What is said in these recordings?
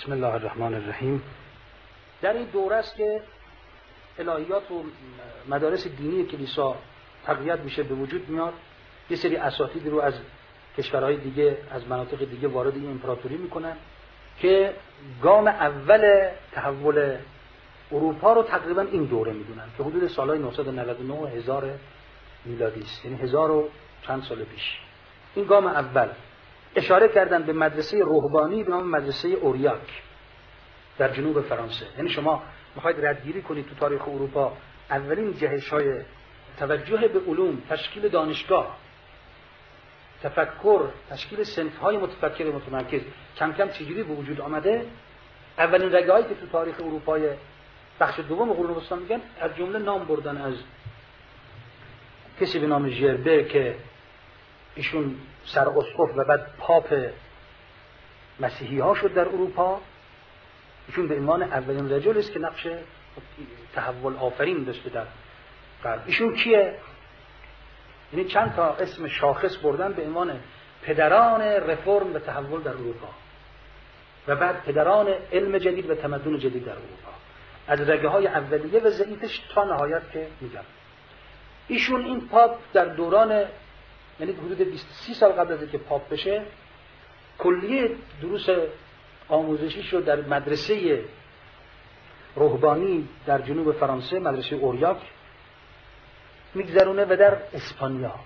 بسم الله الرحمن الرحیم. در این دوره است که الهیات و مدارس دینی کلیسا تقویت میشه، به وجود میاد. یه سری اساتید رو از کشورهای دیگه، از مناطق دیگه وارد این امپراتوری میکنن که گام اول تحول اروپا رو تقریبا این دوره میدونن که حدود سالهای 999 و 1000 میلادی است، یعنی 1000 و چند سال پیش. این گام اول اشاره کردن به مدرسه رهبانی به نام مدرسه اوریاک در جنوب فرانسه. یعنی شما میخواید ردگیری کنید تو تاریخ اروپا، اولین جهش‌های توجه به علوم، تشکیل دانشگاه، تفکر، تشکیل صنف‌های متفکر متمرکز کم کم چجوری به وجود آمده. اولین رگه‌هایی که تو تاریخ اروپای بخش دوم قرون وسطا میگن، از جمله نام بردن از کسی به نام ژربر که ایشون سراسقف و بعد پاپ مسیحی ها شد در اروپا. ایشون به عنوان اولین رجل است که نقش تحول آفرین داشته در غرب. ایشون کیه؟ یعنی چند تا اسم شاخص بردن به عنوان پدران رفرم و تحول در اروپا و بعد پدران علم جدید و تمدن جدید در اروپا، از رگه های اولیه و ضعیفش تا نهایت که میگم. ایشون این پاپ در دوران، یعنی حدود 23 سال قبل از اینکه پاپ بشه، کلیه دروس آموزشیش رو در مدرسه رهبانی در جنوب فرانسه، مدرسه اوریاک میگذرونه و در اسپانیا،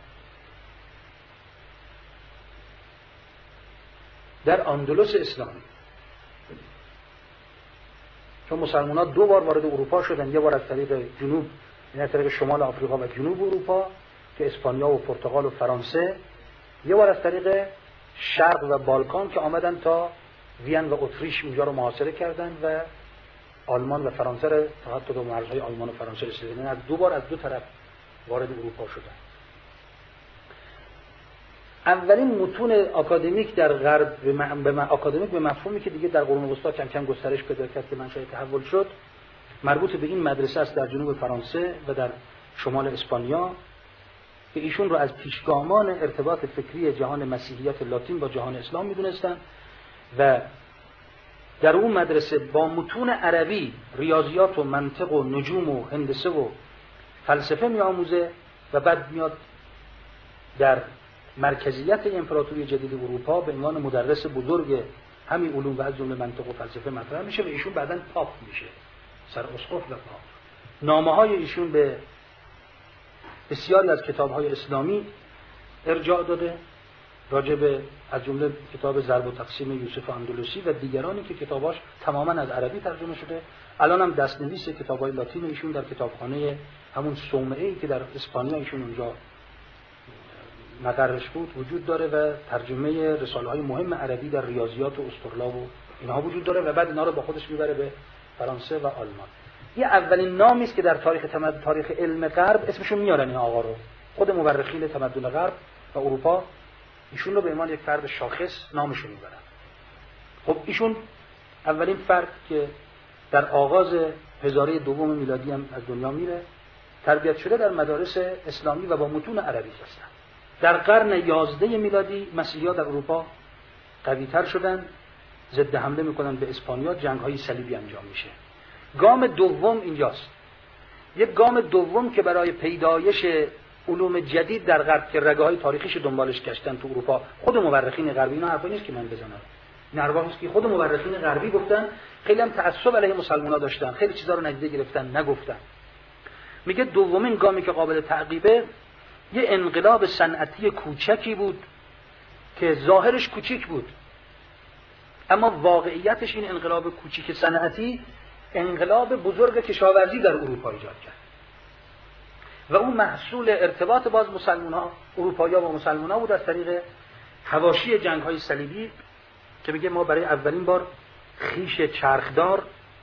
در اندلس اسلامی. چون مسلمان ها دو بار وارد اروپا شدن، یه بار از طریق جنوب، یعنی از طریق شمال آفریقا و جنوب اروپا که اسپانیا و پرتغال و فرانسه، یه بار از طریق شرق و بالکان که آمدن تا وین و اتریش اونجا رو محاصره کردن و آلمان و فرانسه رو تا حتی مرزهای آلمان و فرانسه رسیدن. از دو بار از دو طرف وارد اروپا شدن. اولین متون آکادمیک در غرب آکادمیک به مفهومی که دیگه در قرون وسطا کم کم گسترش پیدا کرد که منشأ تحول شد، مربوط به این مدرسه است در جنوب فرانسه و در شمال اسپانیا که ایشون رو از پیشگامان ارتباط فکری جهان مسیحیت لاتین با جهان اسلام میدونستن و در اون مدرسه با متون عربی ریاضیات و منطق و نجوم و هندسه و فلسفه میآموزه و بعد میاد در مرکزیت امپراتوری جدید اروپا به عنوان مدرس بزرگ همین علوم و از جمله منطق و فلسفه مطرح میشه و ایشون بعداً پاپ میشه، سر اسقف و پاپ. نامه‌های ایشون به بسیاری از کتاب‌های اسلامی ارجاع داده، راجع به از جمله کتاب ضرب و تقسیم یوسف اندلسی و دیگرانی که کتاباش تماماً از عربی ترجمه شده. الان هم دست‌نویس کتاب‌های لاتین ایشون در کتابخانه همون صومعه‌ای که در اسپانیا ایشون اونجا مقرش بود وجود داره و ترجمه رساله‌های مهم عربی در ریاضیات و اسطرلاب و اینها وجود داره و بعد اینا رو با خودش میبره به فرانسه و آلمان. یه اولین نامی است که در تاریخ علم غرب اسمشو میارن این آقا رو. خود مورخین تمدن غرب و اروپا ایشون رو به عنوان یک فرد شاخص نامشو میبرن. خب ایشون اولین فرد که در آغاز هزاره دوم میلادی هم از دنیا میره، تربیت شده در مدارس اسلامی و با متون عربی هستن. در قرن 11 میلادی مسیحی‌ها در اروپا قوی‌تر شدن، ضد حمله میکنن به اسپانیا، جنگ‌های صلیبی انجام میشه. گام دوم اینجاست، یک گام دوم که برای پیدایش علوم جدید در غرب که رگه‌های تاریخیش دنبالش گشتن تو اروپا، خود مورخین غربی، اینا حرفی نیست که من بزنم، این حرفی است که خود مورخین غربی گفتن، خیلی هم تعصب علیه مسلمان‌ها داشتن، خیلی چیزا رو ندیده گرفتن، نگفتن. میگه دومین گامی که قابل تعقیبه یه انقلاب صنعتی کوچکی بود که ظاهرش کوچیک بود، اما واقعیتش این انقلاب کوچیک صنعتی انقلاب بزرگ کشاورزی در اروپا ایجاد کرد و اون محصول ارتباط باز مسلمان‌ها، اروپایی‌ها با مسلمان‌ها بود از طریق حواشی جنگ‌های صلیبی که میگه ما برای اولین بار خیش چرخدار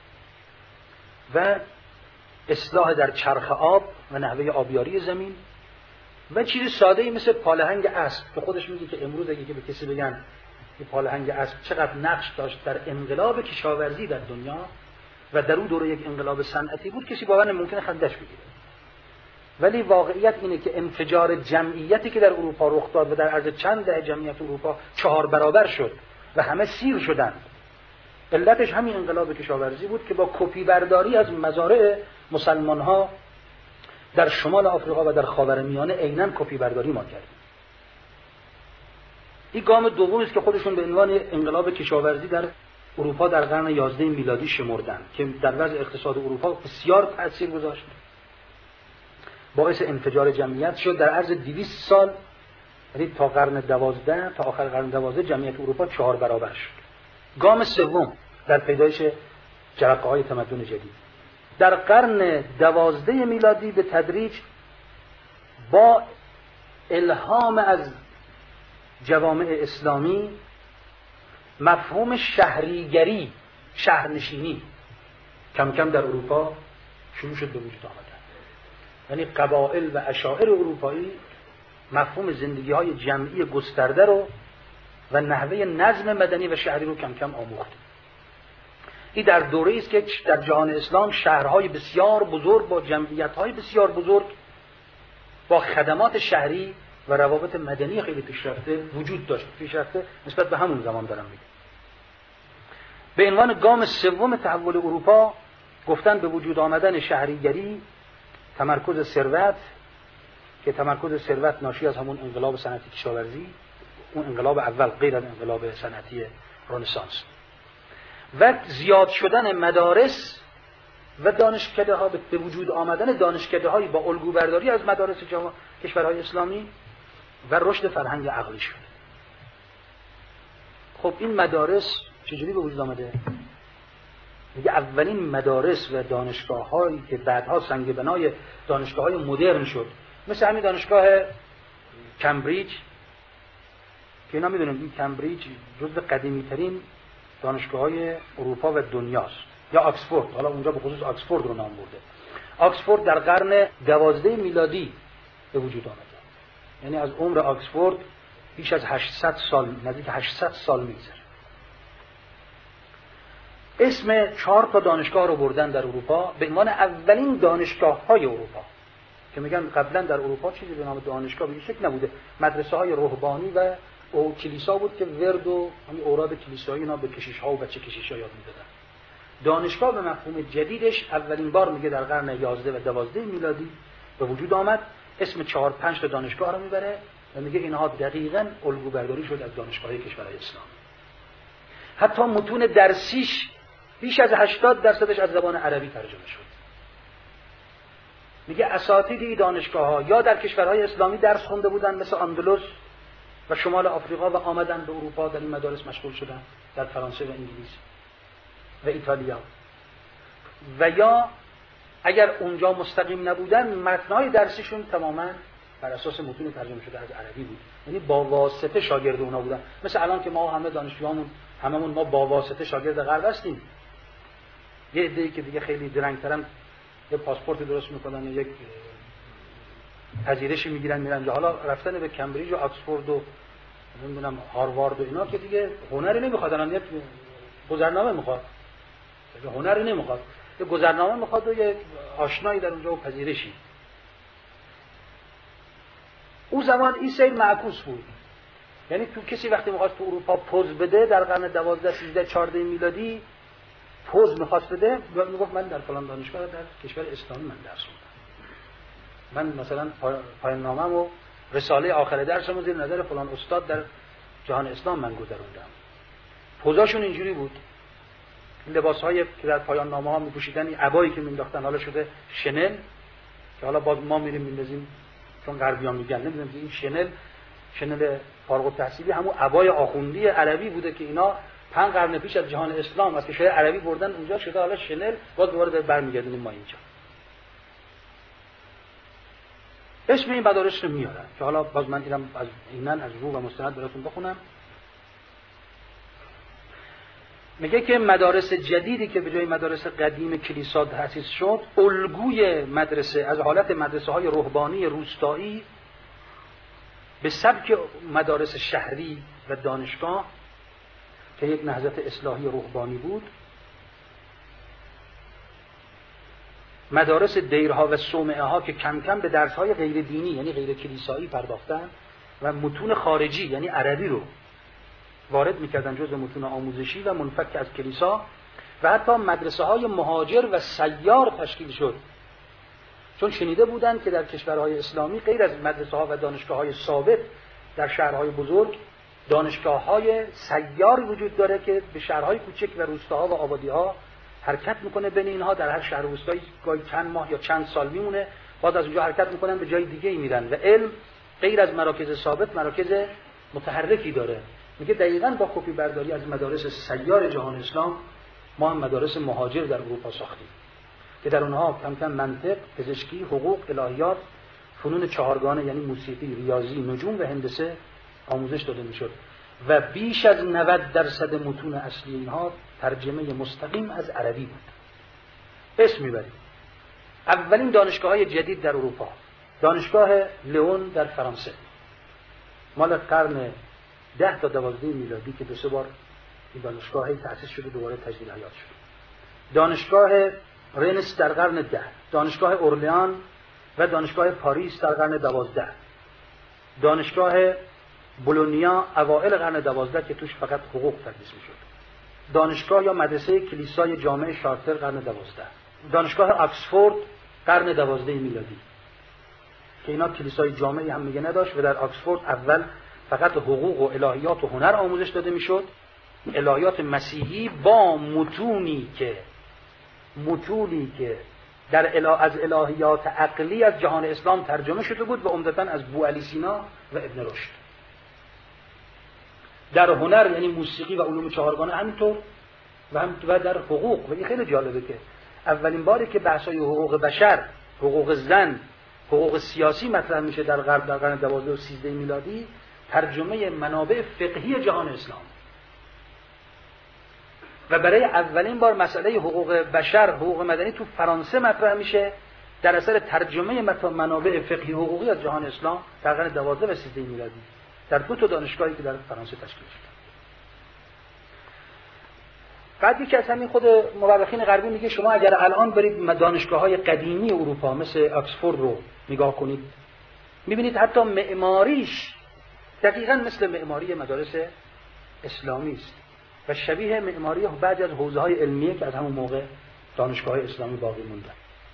و اصلاح در چرخ آب و نحوه آبیاری زمین و چیز ساده‌ای مثل پالهنگ اسب که خودش میگه که امروز اگه به کسی بگن این پالهنگ اسب چقدر نقش داشت در انقلاب کشاورزی در دنیا و در اون دوره یک انقلاب صنعتی بود، کسی باور نمی‌کنه، خندش بگیره. ولی واقعیت اینه که انفجار جمعیتی که در اروپا رخ داد و در عرض چند دهه جمعیت اروپا 4 برابر شد و همه سیر شدند علتش همین انقلاب کشاورزی بود که با کپی برداری از مزارع مسلمان ها در شمال آفریقا و در خاورمیانه عیناً کپی برداری ما کردیم. این گام دومی است که خودشون به عنوان انقلاب کشاورزی در اروپا در قرن 11 میلادی شمردن که در وضع اقتصاد اروپا بسیار تأثیر گذاشت. باعث انفجار جمعیت شد. در عرض 200 سال، یعنی تا قرن 12 تا آخر قرن 12 جمعیت اروپا 4 برابر شد. گام سوم در پیدایش جرقه‌های تمدن جدید در قرن 12 میلادی به تدریج با الهام از جوامع اسلامی مفهوم شهریگری، شهرنشینی کم کم در اروپا شروع شد به وجود آمدن. یعنی قبایل و عشائر اروپایی مفهوم زندگی‌های جمعی گسترده رو و نحوه نظم مدنی و شهری رو کم کم آموخت. این در دوره‌ای است که در جهان اسلام شهرهای بسیار بزرگ با جمعیت‌های بسیار بزرگ با خدمات شهری و روابط مدنی خیلی پیشرفته وجود داشت. پیشرفته نسبت به همون زمان دارم میگم. به عنوان گام سوم تحول اروپا گفتن به وجود آمدن شهریگری، تمرکز ثروت، که تمرکز ثروت ناشی از همون انقلاب صنعتی کشاورزی، اون انقلاب اول غیر از انقلاب صنعتی رنسانس، و زیاد شدن مدارس و دانشکده ها، به وجود آمدن دانشکده هایی با الگو برداری از مدارس کشورهای اسلامی و رشد فرهنگ عقلی شد. خب این مدارس چجوری به وجود آمده؟ میگه اولین مدارس و دانشگاه هایی که بعدها سنگ بنای دانشگاه های مدرن شد، مثل همین دانشگاه کمبریج که اینا میدونیم این کمبریج جزو قدیمی ترین دانشگاه های اروپا و دنیاست، یا آکسفورد، حالا اونجا به خصوص آکسفورد رو نام برده. آکسفورد در قرن 12 میلادی به وجود آمده. یعنی از عمر آکسفورد بیش از 800 سال، نزدیک 800 سال میگذره. اسم 4 تا دانشگاه رو بردن در اروپا به عنوان اولین دانشگاه های اروپا، که میگن قبلا در اروپا چیزی به نام دانشگاه به این شکل نبوده. مدرسه های رهبانی و کلیسا بود که ورد و همین اوراد کلیسایی اینا به کشیش ها و بچه کشیش ها یاد میدادن. دانشگاه به مفهوم جدیدش اولین بار میگه در قرن 11 و 12 میلادی به وجود آمد. اسم 4-5 تا دانشگاه رو میبره و میگه اینها دقیقاً الگو برداری شد از دانشگاه‌های کشورهای اسلامی. حتی متون درسیش بیش از 80% از زبان عربی ترجمه شد. میگه اساتید این دانشگاه‌ها یا در کشورهای اسلامی درس خونده بودن مثل اندلس و شمال آفریقا و آمدن به اروپا در این مدارس مشغول شدن، در فرانسه و انگلیس و ایتالیا، و یا اگر اونجا مستقیم نبودن متن‌های درسیشون تماماً بر اساس متون ترجمه شده از عربی بود. یعنی با واسطه شاگرد اونا بودن. مثل الان که ما همه دانشجویامون هممون ما با واسطه شاگرد غرب هستیم. یه عده‌ای که دیگه خیلی درنگ‌ترن یه پاسپورت درست میکنن، یک پذیرشی میگیرن میرن جا. حالا رفتن به کمبریج و آکسفورد و نمیدونم هاروارد و اینا که دیگه هنری نمیخواد، الان یک گذرنامه میخواد. هنری نمیخواد، یه گذرنامه میخواد و یه آشنایی در اونجا و پذیرشی. اون زمان این سیر معکوس بود. یعنی تو کسی وقتی میخواست تو اروپا پوز بده در قرن 12 13 14 میلادی پوز میخواست بده، میگفت من در فلان دانشگاه در کشور اسلامی من درس خوندم، من مثلا پایان نامه‌م و رساله آخر درسم زیر نظر فلان استاد در جهان اسلام من گذروندم. پوزاشون اینجوری بود. لباس‌هایی که در پایان نامه‌ها می‌پوشیدن، این عبایی که می‌انداختن حالا شده شنل، که حالا باز ما میریم میندازیم چون غربی‌ها میگن نمی‌دونم این شنل فارغ التحصیلی همون عبای آخوندی عربی بوده که اینا 5 قرن پیش از جهان اسلام از کشور عربی بردن اونجا شده حالا شنل، باز دوباره برمیگردونیم ما اینجا. اسم این مدارس رو میارن که حالا باز من دیدم از اینن از رو و مستند براتون بخونم. میگه که مدارس جدیدی که به جای مدارس قدیم کلیسا تأسیس شد، الگوی مدرسه از حالت مدرسه های رهبانی روستایی به سبک مدارس شهری و دانشگاه که یک نهضت اصلاحی رهبانی بود، مدارس دیرها و صومعه ها که کم کم به درس های غیر دینی یعنی غیر کلیسایی پرداختن و متون خارجی یعنی عربی رو وارد میکردن جزء متون آموزشی و منفک از کلیسا و حتی مدرسه های مهاجر و سیار تشکیل شد، چون شنیده بودند که در کشورهای اسلامی غیر از مدرسه ها و دانشگاه های ثابت در شهرهای بزرگ، دانشگاه های سیار وجود داره که به شهرهای کوچک و روستاها و آبادی‌ها حرکت میکنه. بین اینها در هر شهر و روستایی گاهی چند ماه یا چند سال میمونه، بعد از اونجا حرکت میکنن به جای دیگه میرن و علم غیر از مراکز ثابت مراکز متحرکی داره. میگه دقیقاً با کپی برداری از مدارس سیار جهان اسلام ما هم مدارس مهاجر در اروپا ساختیم که در اونها کم کم منطق، پزشکی، حقوق، الهیات، فنون چهارگانه یعنی موسیقی، ریاضی، نجوم و هندسه آموزش داده میشد و بیش از 90% متون اصلی اینها ترجمه مستقیم از عربی بود. اسم میبریم. اولین دانشگاه‌های جدید در اروپا، دانشگاه لئون در فرانسه، مال قرن 10 تا 12 میلادی که 2-3 بار این دانشگاه تأسیس شده دوباره تجدید حیات شد. دانشگاه رنس در قرن 10، دانشگاه اورلئان و دانشگاه پاریس در قرن 12، دانشگاه بولونیا اوائل قرن 12 که توش فقط حقوق تدریس میشد، دانشگاه یا مدرسه کلیسای جامع شارتر قرن 12، دانشگاه آکسفورد قرن 12 میلادی که اینا کلیسای جامعی هم میگه نداشت و در آکسفورد اول فقط حقوق و الهیات و هنر آموزش داده میشد، الهیات مسیحی با متونی که از الهیات عقلی از جهان اسلام ترجمه شده بود و عمدتاً از بوعلی سینا و ابن رشد. در هنر یعنی موسیقی و علوم چهارگانه همینطور و در حقوق. و این خیلی جالبه که اولین باری که بحث‌های حقوق بشر، حقوق زن، حقوق سیاسی مطرح میشه در غرب در قرن 12 و 13 میلادی، ترجمه منابع فقهی جهان اسلام و برای اولین بار مسئله حقوق بشر، حقوق مدنی تو فرانسه مطرح میشه در اثر ترجمه منابع فقهی حقوقی از جهان اسلام در قرن 12 و 13 میلادی در 2 تا دانشگاهی که در فرانسه تشکیل شد. بعد یکی از همین خود مورخین غربی میگه شما اگر الان برید دانشگاه‌های قدیمی اروپا مثل آکسفورد رو نگاه کنید، میبینید حتی معماریش دقیقاً مثل معماری مدارس اسلامی است و شبیه معماری بعضی از حوزه‌های علمیه که از همون موقع دانشگاه‌های اسلامی باقی موندن.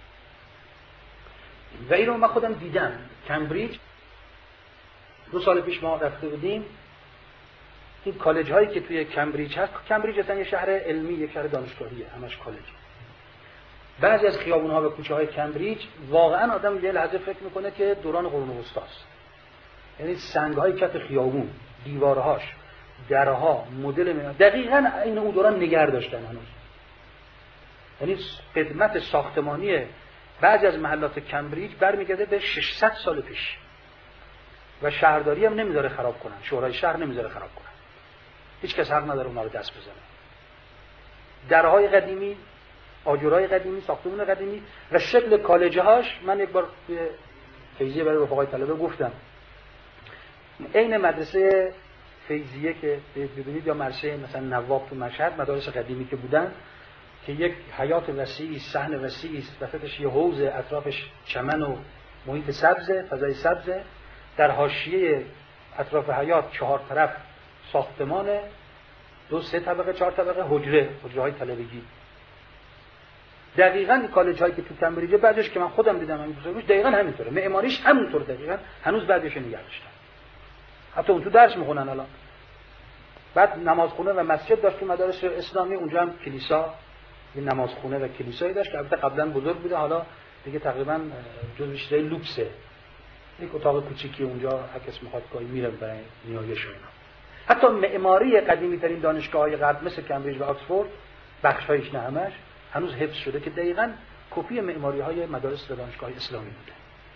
و اینو من خودم دیدم. کمبریج 2 سال پیش ما رفته بودیم. این کالج هایی که توی کمبریج هست، کمبریج اصلا یه شهر علمی، یک شهر دانشگاهیه، همش کالج. بعضی از خیابون‌ها و کوچه‌های کمبریج واقعا آدم یه لحظه فکر میکنه که دوران قرون وسطاست. یعنی سنگ‌های کف خیابون، دیوارهاش، درها، مدل دقیقاً این اون دوران نگه داشتن هنوز. یعنی قدمت ساختمانی بعضی از محلات کمبریج برمیگرده به 600 سال پیش و شهرداری هم نمیذاره خراب کنن، شورای شهر نمیذاره خراب کنن، هیچ کس حق نداره اونها رو دست بزنه. درهای قدیمی، آجرهای قدیمی، ساختمان قدیمی و شکل کالج‌هاش. من یک بار فیزیه برای رفقای طلبه گفتم عین مدرسه فیزیه که ببینید یا مدرسه مثلا نواب تو مشهد، مدارس قدیمی که بودن که یک حیات وسیعی، صحن وسیعی است، وسطش یه حوض، اطرافش چمن و محیط سبز، فضای سبز، در حاشیه اطراف حیات 4 طرف ساختمان 2-3 طبقه 4 طبقه حجره‌های طلبگی. دقیقاً کالج هایی که تو کمبریج بعدش که من خودم دیدم همین بزرگش دقیقاً همینطوره، معماریش همونطور دقیقاً هنوز بعدش نگه داشتن. حتی اون تو درس میخونن الان. بعد نمازخونه و مسجد داشت تو مدارس اسلامی، اونجا هم کلیسا، یه نمازخونه و کلیسایی داشت که البته قبلا بزرگ بوده، حالا دیگه تقریبا جزو چیزای لوکسه. یک اتاق کوچیکی اونجا هر کس میخواد گاهی میره برای نیایش و اینا. حتی معماری قدیمی ترین دانشگاه‌های غرب مثل کمبریج و آکسفورد، بخش‌هایش نه همش هنوز حفظ شده که دقیقاً کپی معماری‌های مدارس و دانشگاه‌های اسلامی بوده.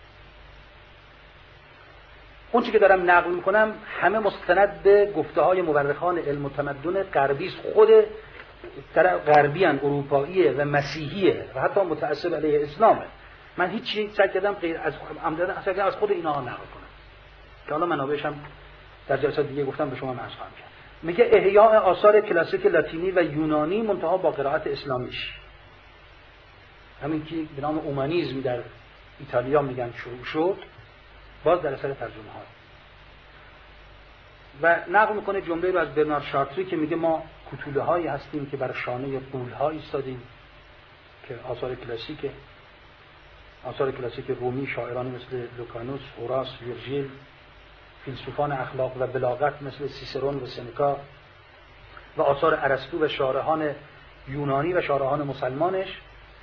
اون چیزی که دارم نقل میکنم همه مستند به گفته‌های مورخان علم و تمدن غربی است. خود غربیان، اروپاییه و مسیحیه و حتی متعصب علیه اسلامه. من هیچ چیزی سعی کردم غیر از از خود اینها نقل کنم که حالا منابعش هم در جلسات دیگه گفتم به شما عرض خواهم کرد. میگه احیاء آثار کلاسیک لاتینی و یونانی منتها با قرائت اسلامیش، همین که به نام اومانیسم در ایتالیا میگن شروع شد، باز در اثر ترجمه ها. و نقل میکنه جمله رو از برنارد شارتری که میگه ما کوتوله هایی هستیم که بر شانه غول ها ایستادیم، که آثار کلاسیک رومی، شاعرانی مثل لوکانوس، هوراس، ویرژیل، فیلسوفان اخلاق و بلاغت مثل سیسرون و سنکا و آثار ارسطو و شارحان یونانی و شارحان مسلمانش.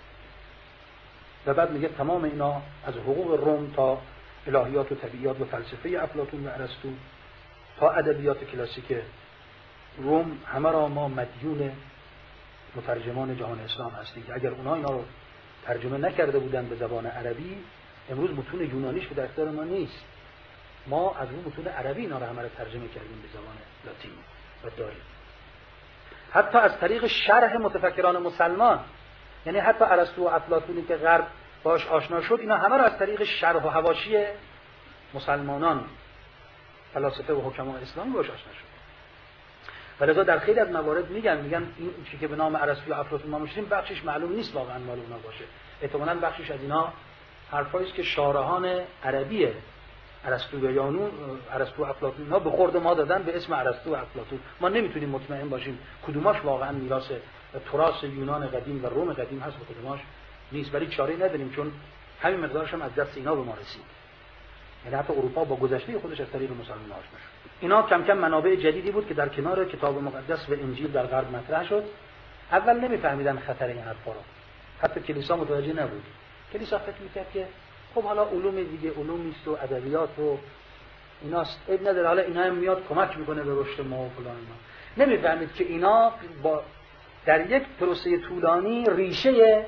و بعد میگه تمام اینا از حقوق روم تا الهیات و طبیعیات و فلسفه افلاطون و ارسطو تا ادبیات کلاسیک روم، همه را ما مدیون مترجمان جهان اسلام هستیم که اگر اونا اینا رو ترجمه نکرده بودن به زبان عربی، امروز متون یونانیش به دستور ما نیست. ما از اون متون عربی اینا رو همه رو ترجمه کردیم به زبان لاتین و داریم. حتی از طریق شرح متفکران مسلمان، یعنی حتی ارسطو و افلاطونی که غرب باش آشنا شد، اینا همه رو از طریق شرح و حواشی مسلمانان، فلاسفه و حکما اسلامی باش آشنا شد. ولذا در خیلی از موارد میگن این چیزی که به نام ارسطو و افلاطون ما میشنیم بخشش معلوم نیست واقعا مال اونا باشه. احتمالاً بخشش از اینا حرفایی است که شارحان عربی ارسطو و یانون، ارسطو و افلاطون ها به خورد ما دادن به اسم ارسطو و افلاطون. ما نمیتونیم مطمئن باشیم کدوماش واقعا میراث تراث یونان قدیم و روم قدیم هست و کدوماش نیست، ولی چاره‌ای نداریم چون همین مقدارش هم از دست اینا به ما رسید. یعنی حتی اروپا با گذشته خودش از طریق مسلمانان آشنا شد. اینا کم کم منابع جدیدی بود که در کنار کتاب مقدس و انجیل در غرب مطرح شد. اول نمیفهمیدن خطر این حرفا رو، حتی کلیسا متوجه نبود. کلیسا فکر می‌کرد که خب حالا علوم دیگه، علومی است و ادبیات و ایناست، عیب نداره، حالا اینا هم میاد کمک میکنه به رشد ما و فلان. اینا نمیفهمید که اینا در یک پروسه طولانی ریشه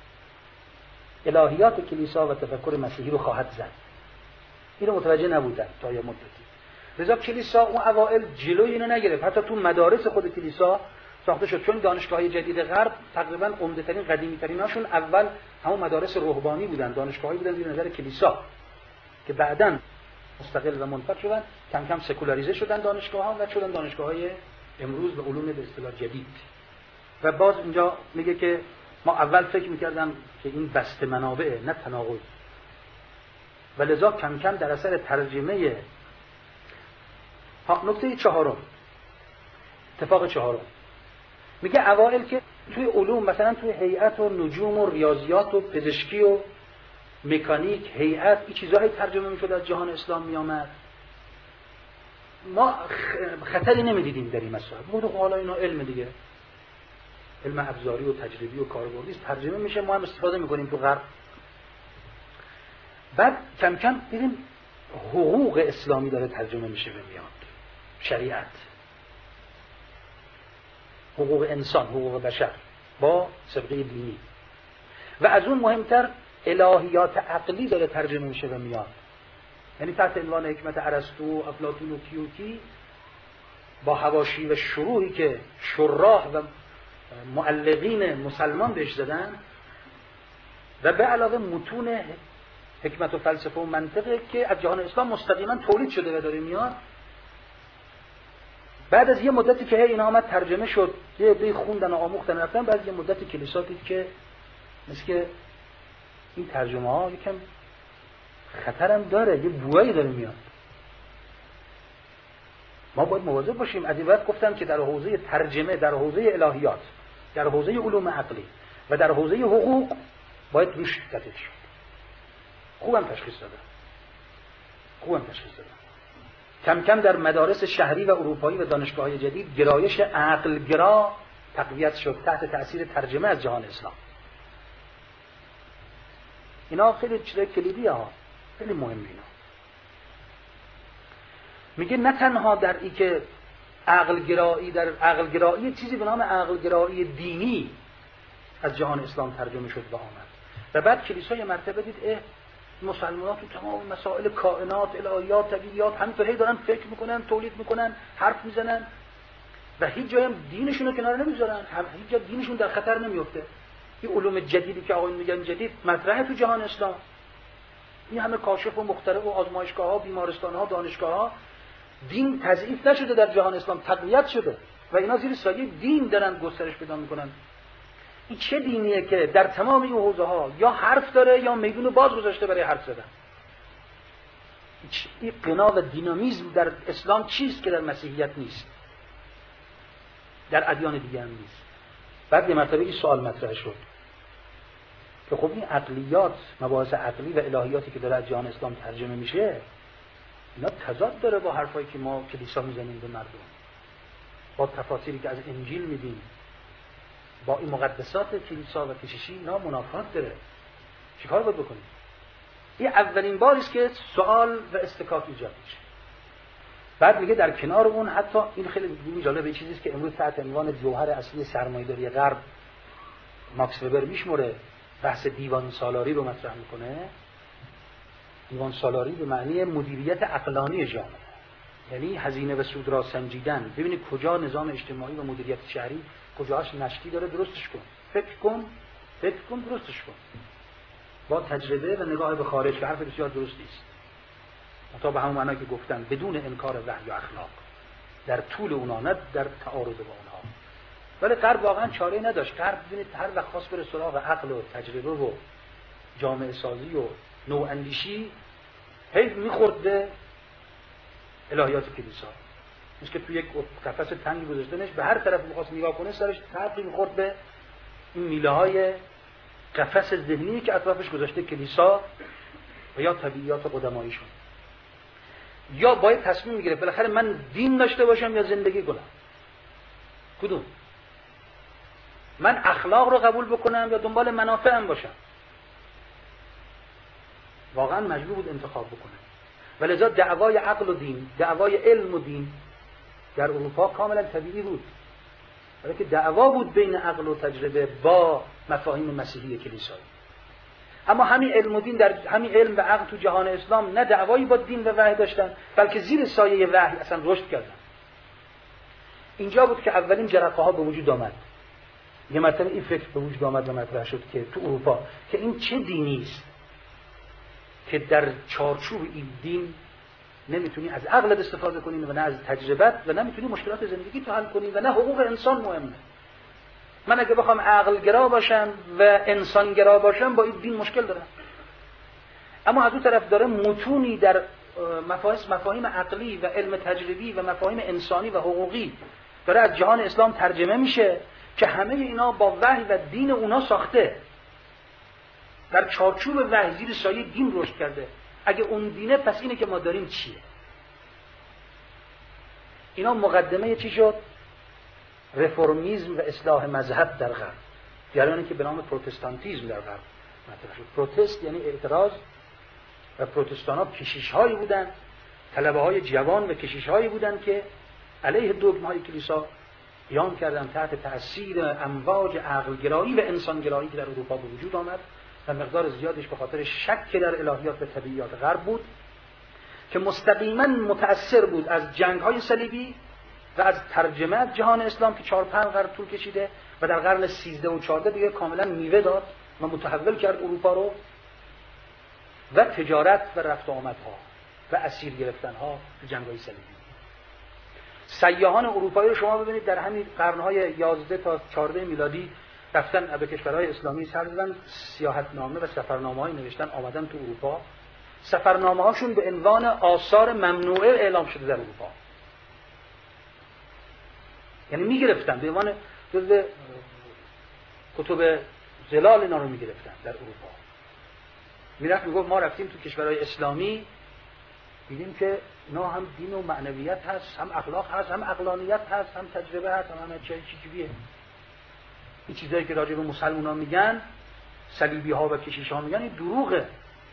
الهیات کلیسا و تفکر مسیحی رو خواهد زد. اینو متوجه نبودن تا یه مدتی. لذا کلیسا اون اوائل جلوی اینو نگرفت. حتی تو مدارس خود کلیسا ساخته شد، چون دانشگاه‌های جدید غرب تقریبا عمده‌ترین قدیمی‌تریناشون اول همون مدارس رهبانی بودن، دانشگاه‌هایی بودن زیر نظر کلیسا که بعداً مستقل و منفرد شدن، کم کم سکولاریزه شدن دانشگاه‌ها و شدن دانشگاه‌های امروز به علوم به اصطلاح جدید. و باز اینجا میگه که ما اول فکر می‌کردم که این بسته منابع نه تناقض، و لذا کم کم در اثر ترجمه نکته چهارم، اتفاق چهارم، میگه اوائل که توی علوم مثلا توی هیئت و نجوم و ریاضیات و پزشکی و مکانیک، هیئت، این چیزایی ترجمه میشد از جهان اسلام میامد، ما خطری نمیدیدیم در این مسائل. بود حالا اینا علم دیگه، علم ابزاری و تجربی و کاربردی است، ترجمه میشه، ما هم استفاده میکنیم تو غرب. بعد کم کم دیدیم حقوق اسلامی داره ترجمه میشه به میاد، شریعت، حقوق انسان، حقوق بشر با سابقه دینی، و از اون مهمتر الهیات عقلی داره ترجمه میشه به میاد. یعنی تحت عنوان حکمت ارسطو، افلاطون و کیوتی با حواشی و شروحی که شراح و معلقین مسلمان بهش زدن، و به علاوه متون حکمت و فلسفه و منطقه که از جهان اسلام مستقیما تولید شده و داره میاد. بعد از یه مدتی که اینا آمد ترجمه شد، یه عده‌ای خوندن و آموختن رفتن، بعد یه مدتی کلیسا دید که مثل که این ترجمه ها یکم خطرم داره، یه بویی داره میاد، ما باید مواظب باشیم. ادیبات گفتن که در حوزه ترجمه، در حوزه الهیات، در حوزه علوم عقلی و در حوزه حقوق باید روش تحقیق شد. خوبم تشخیص دادن. کم کم در مدارس شهری و اروپایی و دانشگاه‌های جدید گرایش عقلگرا تقویت شد تحت تأثیر ترجمه از جهان اسلام. اینا خیلی چیزای کلیدی ها، خیلی مهمه اینا. میگه نه تنها در ای که عقلگرایی، در عقلگرایی چیزی به نام عقلگرایی دینی از جهان اسلام ترجمه شد و آمد، و بعد کلیسا یه مرتبه دید مسلمانان تو تمام مسائل کائنات، الهیات، طبیعیات همینطور هی دارن فکر میکنن، تولید میکنن، حرف میزنن و هیچ جایی هم دینشون رو کنار نمیذارن، هیچ جا دینشون در خطر نمیفته. این علوم جدیدی که آقایون میگن جدید مطرحه تو جهان اسلام، این همه کاشف و مخترع و آزمایشگاه‌ها، بیمارستان‌ها، دانشگاه‌ها، دین تضعیف نشده در جهان اسلام، تقویت شده و اینا زیر سایه دین دارن گسترش پیدا میکنن. این چه دینیه که در تمام این حوزه‌ها یا حرف داره یا میدون باز گذاشته برای حرف زدن؟ این غنا و دینامیزم در اسلام چیست که در مسیحیت نیست، در ادیان دیگه هم نیست. بعد یه مرتبه این سوال مطرح شد که خب این عقلیات، مباحث عقلی و الهیاتی که داره از جهان اسلام ترجمه میشه، اینا تضاد داره با حرفایی که ما کلیسا میزنیم به مردم، با تفاسیری که از انجیل میدیم، با این مقدسات کلیسا و کشیشی، اینا منافات داره. چیکار باید بکنیم؟ این اولین باری است که سوال و استکاک ایجاد میشه. بعد میگه در کنار اون حتی این خیلی جالبه، چیزی است که امروز تحت عنوان جوهر اصلی سرمایه‌داری غرب ماکس وبر میشمره، بحث دیوان سالاری رو مطرح میکنه. دیوان سالاری به معنی مدیریت عقلانی جامعه، یعنی هزینه و سود را سنجیدن. ببینید کجا نظام اجتماعی و مدیریت شهری کجاش نشتی داره، درستش کن، فکر کن درستش کن، با تجربه و نگاه به خارج، که حرف بسیار درستی است، تا به همون معنا که گفتن، بدون انکار وحی و اخلاق در طول اونا، نه در تعارض با اونها. ولی غرب واقعا چاره نداشت. غرب ببینید هر وقت خواست بره سراغ عقل و تجربه و جامعه سازی و نوع اندیشی، هی میخورد به الهیات کلیسا. مثل که توی یک قفس تنگی گذاشتنش، به هر طرف میخواست نگاه کنه سرش تقریبا میخورد به این میله های قفس ذهنی که اطرافش گذاشته کلیسا و یا طبیعیات قدماییشون. یا باید تصمیم میگیره بالاخره من دین داشته باشم یا زندگی کنم، کدوم؟ من اخلاق رو قبول بکنم یا دنبال منافعم باشم؟ واقعا مجبور بود انتخاب بکنه. ولذا دعوای عقل و دین، دعوای علم و دین در اروپا کاملا طبیعی بود، ولی که دعوا بود بین عقل و تجربه با مفاهیم مسیحی کلیسایی. اما همین علم و دین، در همین علم و عقل تو جهان اسلام نه دعوایی با دین و وحی داشتن، بلکه زیر سایه وحی اصلا رشد کردن. اینجا بود که اولین جرقه ها به وجود آمد. یه مرتبه این فکر به وجود آمد و مطرح شد که تو اروپا که این چه دینی است که در چارچوب این دین نمیتونی از عقلت استفاده کنی و نه از تجربت، و نمیتونی مشکلات زندگی تو حل کنی و نه حقوق انسان مهمه. من اگه بخوام عقلگرا باشم و انسانگرا باشم با این دین مشکل دارم. اما از اون طرف داره متونی در مفاهیم عقلی و علم تجربی و مفاهیم انسانی و حقوقی داره از جهان اسلام ترجمه میشه که همه اینا با وحی و دین اونا ساخته، در چارچوب وحی زیر سایه دین رشد کرده. اگه اون دینه، پس اینه که ما داریم چیه؟ اینا مقدمه چی شد؟ رفرمیسم و اصلاح مذهب در غرب، جریانی که به نام پروتستانتیسم در غرب مطرح شد. پروتست یعنی اعتراض، و پروتستان‌ها کشیش‌هایی بودن، طلبه‌های جوان و کشیش‌هایی بودن که علیه دogmaهای کلیسا قیام کردن تحت تأثیر امواج عقلگرایی و انسانگرایی که در اروپا به وجود آمد و مقدار زیادش به خاطر شک در الهیات و طبیعیات غرب بود که مستقیما متأثر بود از جنگ‌های صلیبی و از ترجمه جهان اسلام که 4-5 قرن طول کشیده و در قرن 13 و 14 دیگه کاملا میوه داد و متحول کرد اروپا رو، و تجارت و رفت و آمدها و اسیر گرفتنها تو جنگ‌های صلیبی. سیاحان اروپایی رو شما ببینید در همین قرن‌های 11 تا 14 میلادی رفتن به کشورهای اسلامی، سر زدن سیاحتنامه و سفرنامه‌های نوشتن، آمدن تو اروپا. سفرنامه‌هاشون به عنوان آثار ممنوعه اعلام شده در اروپا، یعنی میگرفتن به عنوان جزء کتب زلال اینا رو میگرفتن در اروپا. میرفت میگفت ما رفتیم تو کشورهای اسلامی، دیدیم که اینا هم دین و معنویت هست، هم اخلاق هست، هم عقلانیت هست، هم تجربه هست، هم همه چیزیه. این چیزایی که راجع به مسلمانان میگن، صلیبی ها و کشیش ها میگن، این دروغه.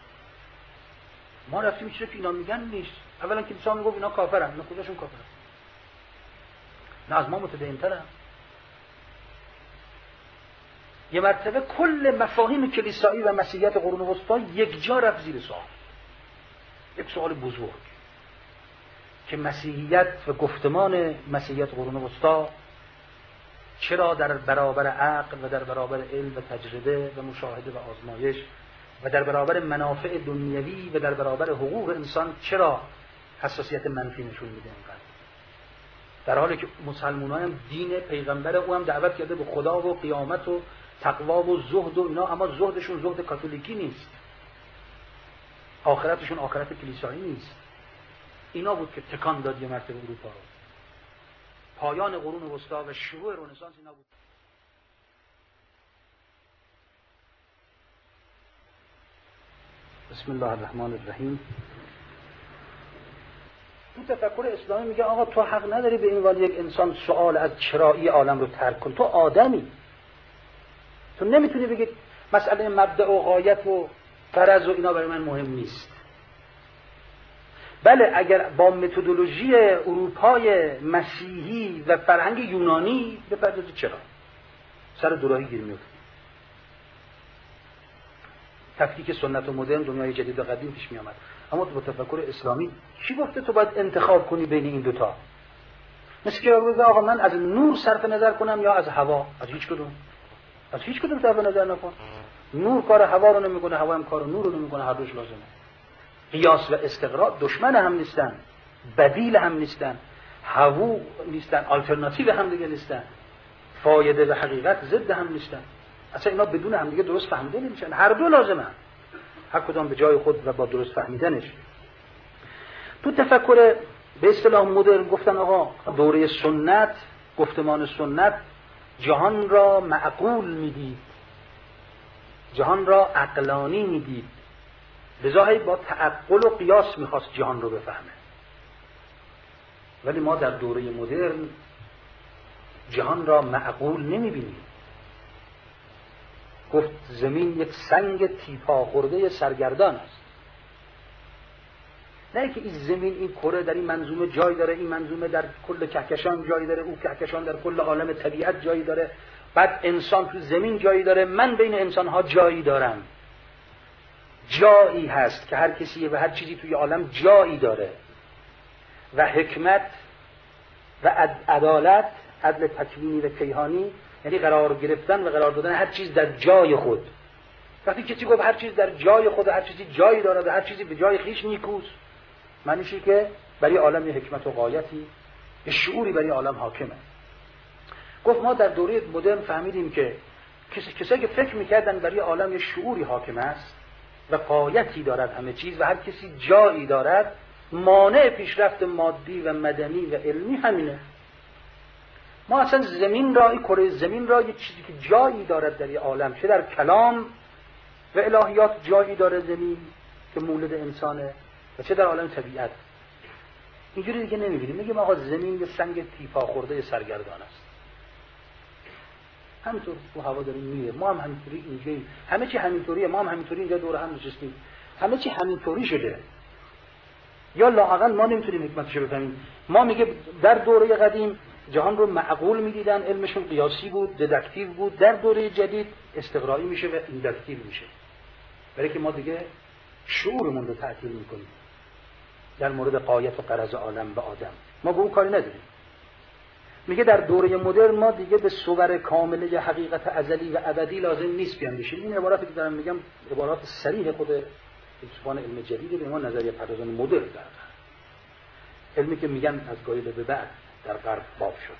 ما رفتیم چیزی که اینا میگن نیست. اولا کلیسا میگفت اینا کافرن، اینا کجاشون کافرن؟ نه از ما متدین‌ترن. یه مرتبه کل مفاهیم کلیسایی و مسیحیت قرون وسطا یک جا رفت زیر سوال. یک سوال بزرگ که مسیحیت و گفتمان مسیحیت قرون وسطا چرا در برابر عقل و در برابر علم و تجربه و مشاهده و آزمایش و در برابر منافع دنیوی و در برابر حقوق انسان چرا حساسیت منفی نشون میده اینقدر، در حالی که مسلمانان هم دین پیغمبر او هم دعوت کرده به خدا و قیامت و تقوا و زهد و اینا، اما زهدشون زهد کاتولیکی نیست. آخرتشون آخرت کلیسایی نیست. اینا بود که تکان داد یه مرتبه اروپا رو. پایان قرون وسطا و شروع رنسانس اینا بود. بسم الله الرحمن الرحیم. تو تفکر اسلامی میگه آقا تو حق نداری به عنوان یک انسان سوال از چرایی عالم رو ترک کن. تو آدمی، تو نمیتونی بگی مسئله مبدأ و غایت و فرض و اینا برای من مهم نیست. بله اگر با متدولوژی اروپای مسیحی و فرهنگ یونانی بپردازی چرا سر دوراهی گیر میفتی. تفکیک سنت و مدرن، دنیای جدید و قدیم پیش می آمد. اما تو با تفکر اسلامی کی گفته تو باید انتخاب کنی بین این دوتا؟ مثل که بگه آقا من از نور صرف نظر کنم یا از هوا؟ از هیچ کدوم صرف نظر نکن. نور کار هوا رو نمیکنه، هوا هم کار نور رو نمیکنه، هر دوش لازمه. قیاس و استقراء دشمن هم نیستن، بدیل هم نیستن، هوا نیستن، آلترناتیو هم دیگه نیستن، فایده و حقیقت ضد هم نیستن. اصلا اینا بدون هم دیگه درست فهمیده نمیشن. هر دو لازمه، هر کدام به جای خود و با درست فهمیدنش. تو تفکر به اصطلاح مدرن گفتن آقا دوره سنت، گفتمان سنت جهان را معقول میدید، جهان را عقلانی میدید، لذا با تعقل و قیاس میخواست جهان رو بفهمه. ولی ما در دوره مدرن جهان را معقول نمیبینیم. گفت زمین یک سنگ تیپا خورده سرگردان است. نه که این زمین، این کره در این منظومه جای داره، این منظومه در کل کهکشان جای داره، او کهکشان در کل عالم طبیعت جایی داره، بعد انسان تو زمین جایی داره، من بین انسانها جایی دارم. جایی هست که هر کسی و هر چیزی توی عالم جایی داره و حکمت و عدالت، عدل تکوینی و کیهانی، یعنی قرار گرفتن و قرار دادن هر چیز در جای خود. وقتی کسی گفت هر چیز در جای خود و هر چیزی جایی داره و هر چیزی به جای خیش نیکوست، معنیشه که برای عالم یه حکمت و غایتی، یه شعوری برای عالم حاکمه. گفت ما در دوره مدرن فهمیدیم که کسایی که فکر میکردن برای عالم یه شعوری حاکم است و غایتی دارد همه چیز و هر کسی جایی دارد، مانع پیشرفت مادی و مدنی و علمی همینه. ما اصلا زمین را، این کره زمین را، یک چیزی که جایی دارد در عالم، چه در کلام و الهیات جایی داره زمین که مولد انسانه و چه در عالم طبیعت، اینجوری دیگه نمی‌بینیم. میگیم آقا زمین یه سنگ تیپا خورده سرگردان است. همینطور تو هوا داریم میره، ما هم همینطوری اینجاییم، همه چی همینطوریه، ما هم همینطوری اینجا دور هم نشستیم، همه چی همینطوری شده. یا لااقل ما نمیتونیم حکمتشو بفهمیم. ما میگه در دوره قدیم جهان رو معقول میدیدن، علمشون قیاسی بود، ددکتیو بود. در دوره جدید استقرایی میشه و ایندکتیو میشه، برای که ما دیگه شعورمون رو تعطیل میکنیم در مورد غایت و غرض عالم و آدم. ما به اون کاری نداریم. میگه در دوره مدرن ما دیگه به صور کامله حقیقت ازلی و ابدی لازم نیست بیاندیشیم. این عباراتی که دارم میگم عبارات صریح خود فیلسوفان علم جدیده، به ما نظریه پردازان مدرن در علمی که میگن از گاهی به بعد در غرب باب شد.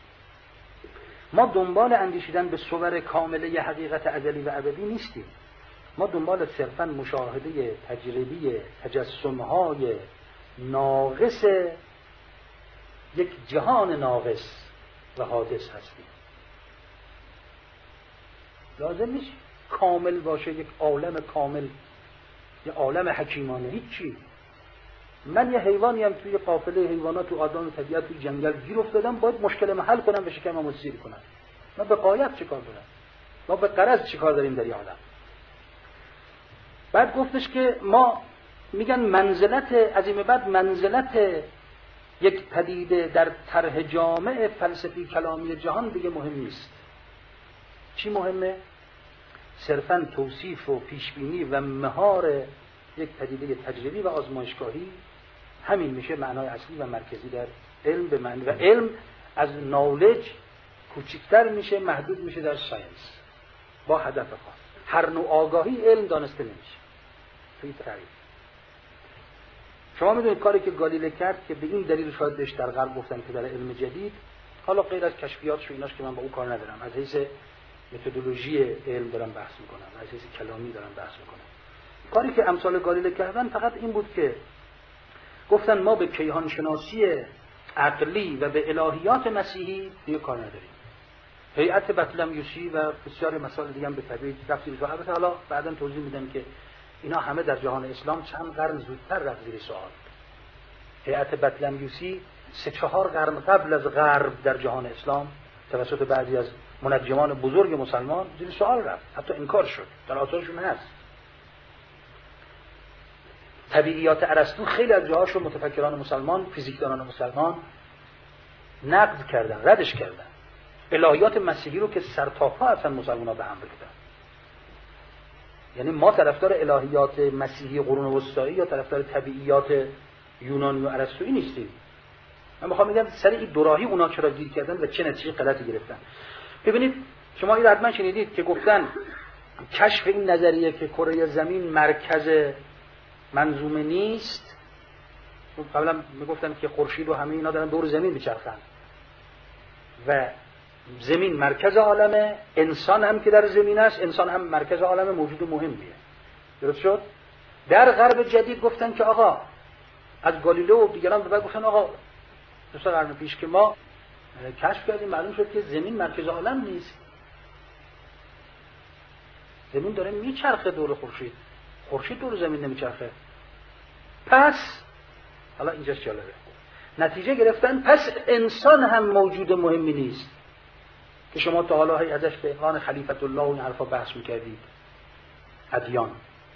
ما دنبال اندیشیدن به صور کامله حقیقت ازلی و ابدی نیستیم. ما دنبال صرفاً مشاهده تجربی تجسم‌های ناقص یک جهان ناقص و حادث هستیم. لازم نیست کامل باشه، یک عالم کامل، یک عالم حکیمانه، هیچی. من یه حیوانی هم توی قافله حیوانات و آدم و طبیعت توی جنگل گیر افتادم، باید مشکل حل کنم و شکمم سیر کنم. ما به غایت چیکار داریم؟ ما به غرض چیکار داریم در این عالم؟ بعد گفتش که ما میگن منزلت عظیم، بعد منزلت یک پدیده در طرح جامع فلسفی کلامی جهان دیگه مهم نیست. چی مهمه؟ صرفاً توصیف و پیشبینی و مهار یک پدیده تجربی و آزمایشگاهی، همین میشه معنای اصلی و مرکزی در علم. به معنی و علم از نالج کوچکتر میشه، محدود میشه در ساینس با هدف خاص. هر نوع آگاهی علم دانسته نمیشه. توی تعریف شما میدونید کاری که گالیله کرد که به این دلیل شاید بهش در غرب گفتن که در علم جدید، حالا غیر از کشفیاتش و ایناش که من با اون کار ندارم، از حیث متدولوژی علم دارم بحث میکنم، از حیث کلامی دارم بحث میکنم. کاری که امثال گالیله کردن فقط این بود که گفتن ما به کیهان شناسی عقلی و به الهیات مسیحی دیگه کار نداریم. هیئت بطلمیوسی و بسیار مسائل دیگه هم به طبیعت رفتی بشه. البته حالا بعداً توضیح میدم که اینا همه در جهان اسلام چند قرن زودتر رفت زیر سوال. هیئت بطلمیوسی 3-4 قرن قبل از غرب در جهان اسلام توسط بعضی از منجمان بزرگ مسلمان زیر سوال رفت، حتی انکار شد، در آثارشون هست. طبیعیات ارسطو خیلی از جاهاش رو متفکران مسلمان، فیزیکدانان مسلمان نقد کردن، ردش کردن. الهیات مسیحی رو که سرتاپا اصلا مسلمان‌ها به هم ریختن. یعنی ما طرفدار الهیات مسیحی قرون وسطایی یا طرفدار طبیعیات یونانی و ارسطویی نیستیم. من میخوام بگم سر این دوراهی اونا چرا گیر کردن و چه نتیجه غلطی گرفتن. ببینید شما این حتما شنیدید که گفتن کشف این نظریه که کره زمین مرکز منظومه نیست. قبلا میگفتن که خورشید و همه اینا دارن دور زمین میچرخن و زمین مرکز عالمه، انسان هم که در زمین است، انسان هم مرکز عالمه، موجود مهمیه. درست شد؟ در غرب جدید گفتن که آقا از گالیله و دیگران به بعد گفتن آقا 2 قرن پیش که ما کشف کردیم معلوم شد که زمین مرکز عالم نیست. زمین داره میچرخه دور خورشید، خورشید دور زمین نمیچرخه. پس حالا اینجاست جالبه، نتیجه گرفتن پس انسان هم موجود مهمی نیست که شما تا حالا ازش به عنوان خلیفت الله و این حرفا بحث میکردید. ادیان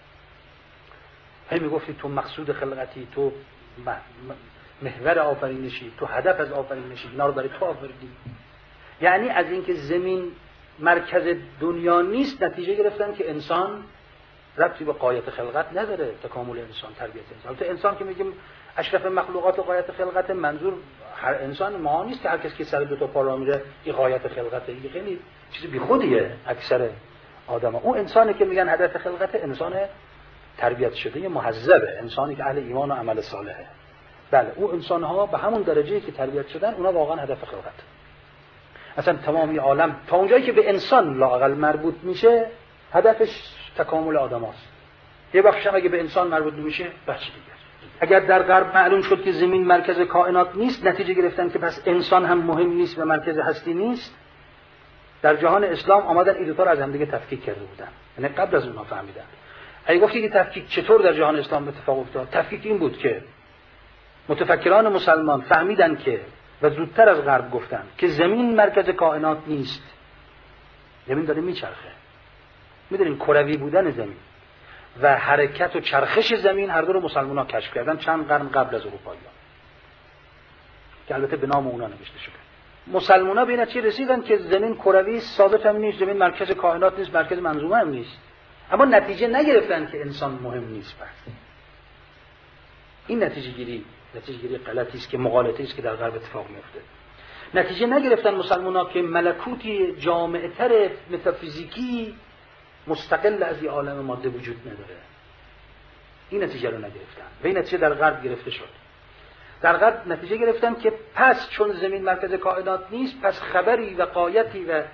میگفتید تو مقصود خلقتی، تو محور آفرینشی، تو هدف از آفرینشی، اینا رو برای تو آفریدی. یعنی از اینکه زمین مرکز دنیا نیست نتیجه گرفتن که انسان ربطی به غایت خلقت نداره، تکامل انسان، تربیت انسان. البته انسان که میگیم اشرف مخلوقات و غایت خلقت، منظور هر انسان ما نیست که هر کسی که سر 2 تا پا راه میره این غایت خلقته. این خیلی چیز بیخودیه. اکثر آدما اون انسانی که میگن هدف خلقت، انسان تربیت شده مهذبه، انسانی که اهل ایمان و عمل صالحه. بله اون انسان‌ها به همون درجه‌ای که تربیت شدن اونا واقعا هدف خلقت. اصلا تمامی عالم تا اونجایی که به انسان لااقل مربوط میشه هدفش تکامل آدماست. یه بخشش هم اگه به انسان مربوط نمیشه بچه دیگه. اگر در غرب معلوم شد که زمین مرکز کائنات نیست، نتیجه گرفتن که پس انسان هم مهم نیست و مرکز هستی نیست. در جهان اسلام آمدن این دو تا رو از هم دیگه تفکیک کرده بودن. یعنی قبل از اونها فهمیدن. اگه گفتید تفکیک چطور در جهان اسلام اتفاق افتاد، تفکیک این بود که متفکران مسلمان فهمیدن که و زودتر از غرب گفتن که زمین مرکز کائنات نیست. زمین داره میچرخه. میدونین کروی بودن زمین و حرکت و چرخش زمین هر دو رو مسلمان‌ها کشف کردن چند قرن قبل از اروپایی‌ها، که البته به نام اونا نوشته شده. مسلمان‌ها به این نتیجه رسیدن که زمین کروی ثابت هم نیست، زمین مرکز کائنات نیست، مرکز منظومه هم نیست. اما نتیجه نگرفتن که انسان مهم نیست. پس این نتیجه گیری غلطی است که مغالطه است که در غرب اتفاق میفته. نتیجه نگرفتن مسلمان‌ها که ملکوتی جامع‌تر متافیزیکی مستقل از این عالم ماده وجود نداره. این نتیجه رو نگرفتن و این نتیجه در غرب گرفته شد. در غرب نتیجه گرفتن که پس چون زمین مرکز کائنات نیست، پس خبری و غایتی و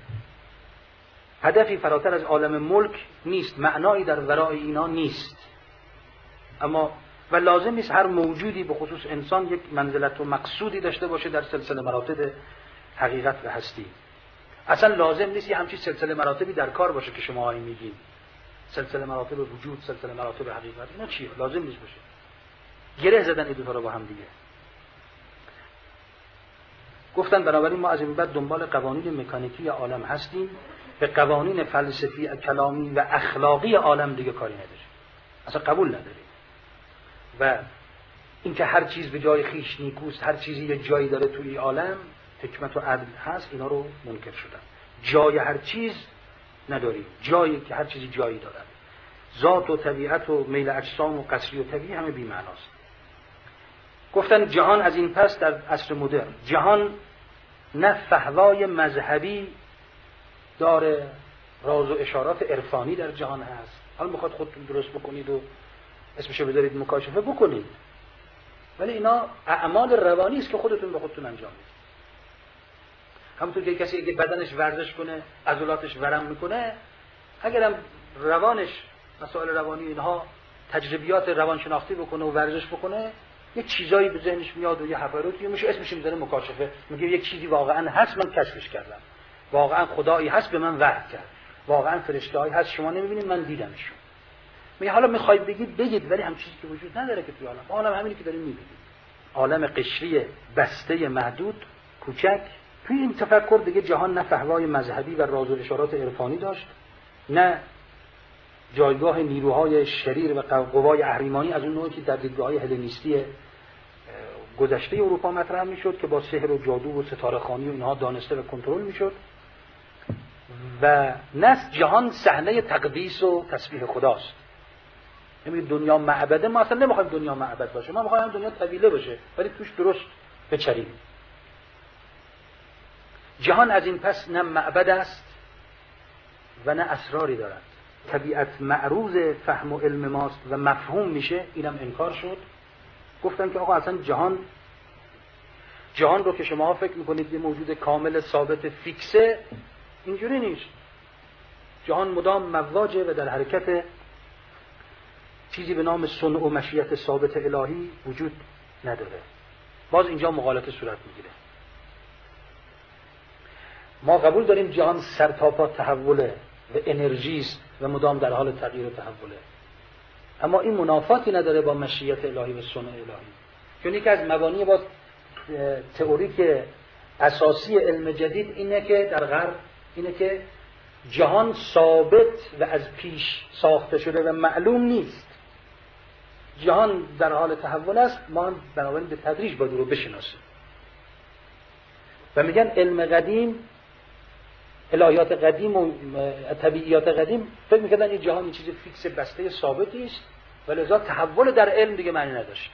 هدفی فراتر از عالم ملک نیست، معنایی در ورای اینا نیست. اما و لازم نیست هر موجودی به خصوص انسان یک منزلت و مقصودی داشته باشه در سلسله مراتب حقیقت و هستی. اصلا لازم نیست یه همچین سلسله مراتبی در کار باشه که شما هایی میگین سلسله مراتب وجود، سلسله مراتب حقیقت. اینا چیه؟ لازم نیست باشه. گره زدن این دو تا رو با هم دیگه. گفتن بنابراین ما از این بعد دنبال قوانین مکانیکی عالم هستیم، به قوانین فلسفی، کلامی و اخلاقی عالم دیگه کاری نداریم. اصلا قبول نداریم. و اینکه هر چیز به جای خویش نیکوست، هر چیزی یه جایی داره توی عالم، حکمت و عدل هست، اینا رو منکر شدن. جای هر چیز نداریم، جایی که هر چیزی جایی دارد. ذات و طبیعت و میل اجسام و قصری و طبیعی همه بی معناست. گفتن جهان از این پس در عصر مدرن، جهان نه فهوای مذهبی داره، راز و اشارات عرفانی در جهان هست. حالا میخواد خودتون درست بکنید و اسمشو بذارید مکاشفه بکنید، ولی اینا اعمال روانی است که خودتون به خودتون انجام میدید. همونطور که کسی اگه بدنش ورزش کنه، عضلاتش ورم میکنه، اگرم روانش مسائل روانی اینها تجربیات روانشناختی بکنه و ورزش بکنه، یه چیزایی به ذهنش میاد و یه حفراتی میشه، اسمش میذاره مکاشفه، میگه یک چیزی واقعا هست من کشفش کردم، واقعا خدایی هست به من وحی کرد، واقعا فرشته‌ای هست شما نمیبینید من دیدمشون. میگه حالا میخواید بگید ولی هم چیزی که وجود نداره که توی عالم همینی که داریم میبینید، عالم قشری بسته محدود کوچک. توی این تفکر دیگه جهان نه فحوای مذهبی و راز و اشارات عرفانی داشت، نه جایگاه نیروهای شریر و قوای اهریمنی از اون نوعی که در دیدگاه‌های هلنیستی گذشته اروپا مطرح میشد که با سحر و جادو و ستاره خوانی و اینها دانسته و کنترل میشد، و نه جهان صحنه تقدیس و تسبیح خداست. نمیگه دنیا معبده، ما اصلا نمیخوایم دنیا معبد باشه، ما میخوایم دنیا طویله باشه ولی توش درست بچریم. جهان از این پس نه معبد است و نه اسراری دارد، طبیعت معروض فهم و علم ماست و مفهوم میشه، اینم انکار شد. گفتن که آقا اصلا جهان رو که شما فکر میکنید یه موجود کامل ثابت فیکسه، اینجوری نیست. جهان مدام مواجه و در حرکت، چیزی به نام صنع و مشیت ثابت الهی وجود نداره. باز اینجا مغالطه صورت میگیره. ما قبول داریم جهان سرتاپا تحوله و انرژی است و مدام در حال تغییر و تحوله، اما این منافاتی نداره با مشیت الهی و صنع الهی. چون یکی از مبانی باز تئوریک اساسی علم جدید اینه که در غرب اینه که جهان ثابت و از پیش ساخته شده و معلوم نیست، جهان در حال تحول است، ما بنابراین به تدریج باید رو بشناسیم. و میگن علم قدیم، الهیات قدیم و طبیعیات قدیم فکر میکردن این جهان این چیز فیکس بسته ثابتی است و لذا تحول در علم دیگه معنی نداشت.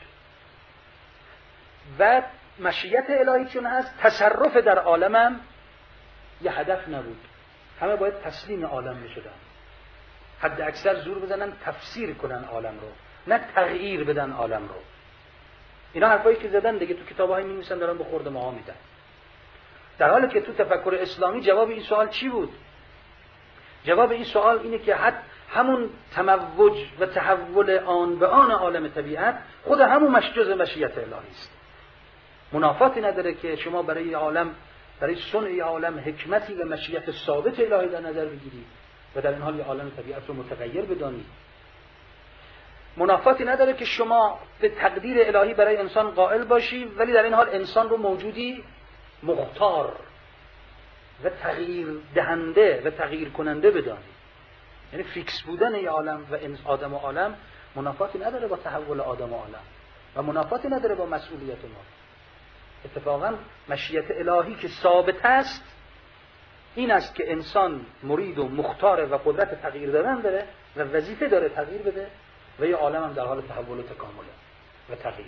و مشیت الهی چون هست، تصرف در عالمم یه هدف نبود، همه باید تسلیم عالم میشدن، حد اکثر زور بزنن تفسیر کنن عالم رو، نه تغییر بدن عالم رو. اینا حرفایی که زدن دیگه تو کتاب‌های می‌نویسن دارن به خورد ماها میدن. در حالی که تو تفکر اسلامی جواب این سوال چی بود؟ جواب این سوال اینه که همون تموج و تحول آن به آن عالم طبیعت خود همون جز مشیت الهی است. منافاتی نداره که شما برای عالم، برای صنع عالم حکمتی و مشیت ثابت الهی در نظر بگیرید و در این حال یه عالم طبیعت رو متغیر بدانید. منافاتی نداره که شما به تقدیر الهی برای انسان قائل باشی ولی در این حال انسان رو موجودی مختار و تغییر دهنده و تغییر کننده بدانید. یعنی فیکس بودن ای عالم و آدم و عالم منافاتی نداره با تحول آدم و عالم و منافاتی نداره با مسئولیت ما. اتفاقا مشیت الهی که ثابت است این است که انسان مرید و مختار و قدرت تغییر دادن داره و وظیفه داره تغییر بده و یه عالم هم در حال تحول و تکامله و تغییر.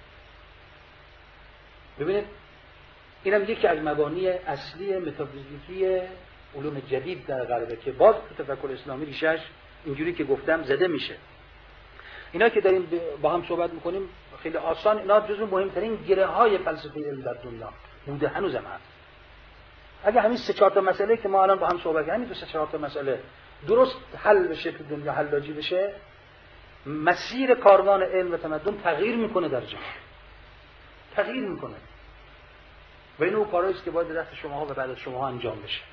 ببینید اینم یکی از مبانی اصلی متافیزیکی علوم جدید در غربه که باز تو تفکر اسلامی ریشش اینجوری که گفتم زده میشه. اینا که داریم با هم صحبت میکنیم خیلی آسان، اینا جزو مهمترین گره های فلسفه علم در دنیا بوده، هنوز هم هست. اگه همین 3-4 تا مسئله که ما الان با هم صحبت کردیم، تو 3-4 تا مسئله درست حل بشه، تو دنیا حلاجی بشه، مسیر کاروان علم و تمدن تغییر میکنه در جهان. تغییر میکنه. و این اون کارهایی است که باید دست شماها و بعد از شماها انجام بشه.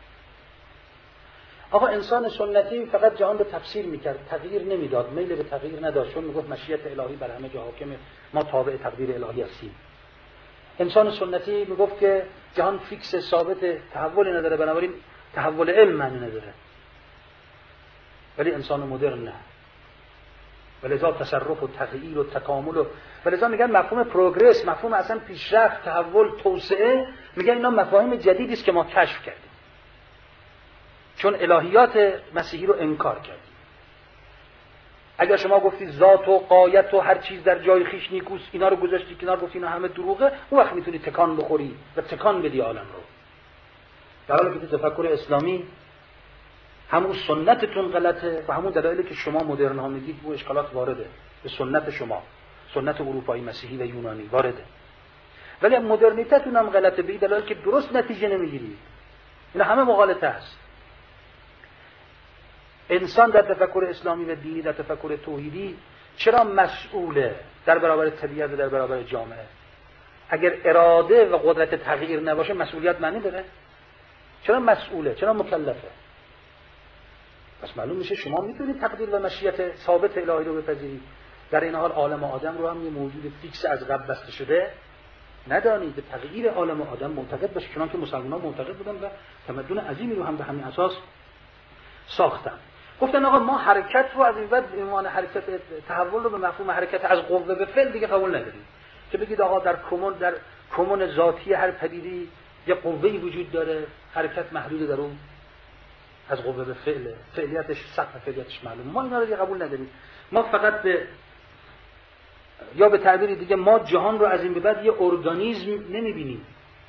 آقا انسان سنتی فقط جهان رو تفسیر میکرد، تغییر نمیداد، میل به تغییر نداشت، چون میگفت مشیت الهی بر همه جا حاکمه، ما تابع تقدیر الهی هستیم. انسان سنتی میگفت که جهان فیکس ثابت، تحولی نداره، بنابراین تحول علم معنی نداره. ولی انسان مدرن نه. ولذا تصرف و تغییر و تکامل و ولذا میگن مفهوم پروگرس، مفهوم اصلا پیشرفت، تحول، توسعه، میگن اینا مفاهیم جدیدی است که ما کشف کردیم. چون الهیات مسیحی رو انکار کردیم. اگر شما گفتید ذات و غایت و هر چیز در جای خیش نیکوست، اینا رو گذاشتی کنار، گفتی اینا همه دروغه، اون وقت میتونی تکان بخوری و تکان بدی عالم رو. در حالی که تفکر اسلامی همون سنتتون غلطه و همون دلایلی که شما مدرن ها میگید و اشکالات وارده به سنت شما، سنت اروپایی مسیحی و یونانی وارده. ولی مدرنیتتون هم غلطه به دلایلی که درست نتیجه نمیگیرید. اینا همه مغالطه است. انسان در تفکر اسلامی و دینی، در تفکر توحیدی چرا مسئوله در برابر طبیعت و در برابر جامعه؟ اگر اراده و قدرت تغییر نباشه مسئولیت معنی داره؟ چرا مسئوله؟ چرا مکلفه؟ پس معلوم میشه شما میتونید تقدیر و مشیت ثابت الهی رو بپذیرید، در این حال عالم آدم رو هم یه موجود فیکس از قبل بسته شده ندانید. به تغییر عالم آدم معتقد باشید، چون که مسلمانان معتقد بودن و تمدن عظیمی رو هم به همین اساس ساختن. گفتن آقا ما حرکت رو از این بعد به عنوان حرکت تحول رو به مفهوم حرکت از قوه به فعل دیگه قبول نداریم، که بگید آقا در کمون ذاتی هر پدیده‌ای یه قوه‌ای وجود داره، حرکت محدود در اون از قوه به فعل، فعلیتش سطح فعلیتش معلومه. ما اینا رو دیگه قبول نداریم. ما فقط یا به تعبیر دیگه ما جهان رو از این به بعد یه ارگانیسم نمی‌بینیم،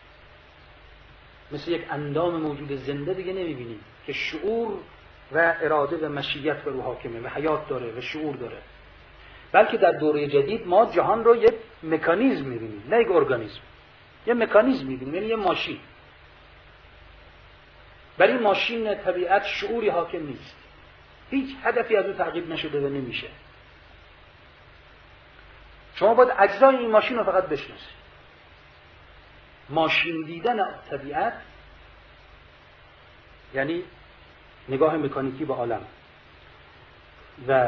مثل یک اندام موجود زنده دیگه نمی‌بینیم که شعور و اراده و مشیت بر او حاکمه و حیات داره و شعور داره، بلکه در دوره جدید ما جهان رو یک مکانیزم می‌بینیم، نه یک ارگانیسم. یه مکانیزم می‌بینیم، یعنی یه ماشین. برای این ماشین طبیعت شعوری حاکم نیست، هیچ هدفی از او تعقیب نشده و نمیشه. شما باید اجزای این ماشین رو فقط بشناسید. ماشین دیدن طبیعت یعنی نگاه مکانیکی به عالم. و